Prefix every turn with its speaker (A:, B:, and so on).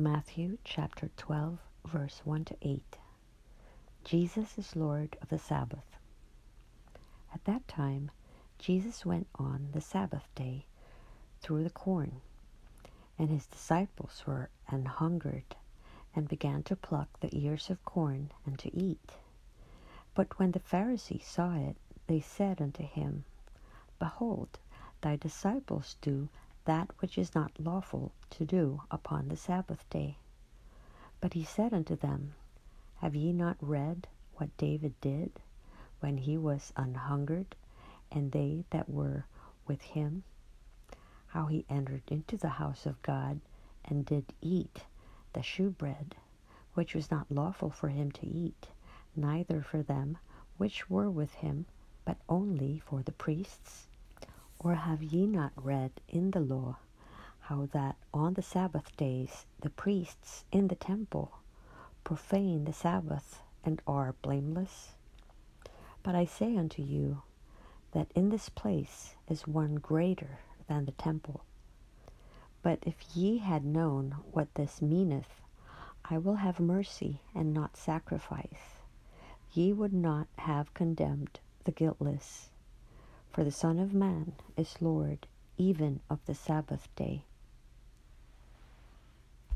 A: Matthew chapter 12, verse 1 to 8. Jesus is Lord of the Sabbath. At that time, Jesus went on the Sabbath day through the corn, and his disciples were an hungered, and began to pluck the ears of corn and to eat. But when the Pharisees saw it, they said unto him, Behold, thy disciples do that which is not lawful to do upon the Sabbath day. But he said unto them, Have ye not read what David did when he was an hungered, and they that were with him, how he entered into the house of God, and did eat the shewbread, which was not lawful for him to eat, neither for them which were with him, but only for the priests? Or have ye not read in the law how that on the Sabbath days the priests in the temple profane the Sabbath and are blameless? But I say unto you that in this place is one greater than the temple. But if ye had known what this meaneth, I will have mercy and not sacrifice, ye would not have condemned the guiltless. For the Son of Man is Lord even of the Sabbath day.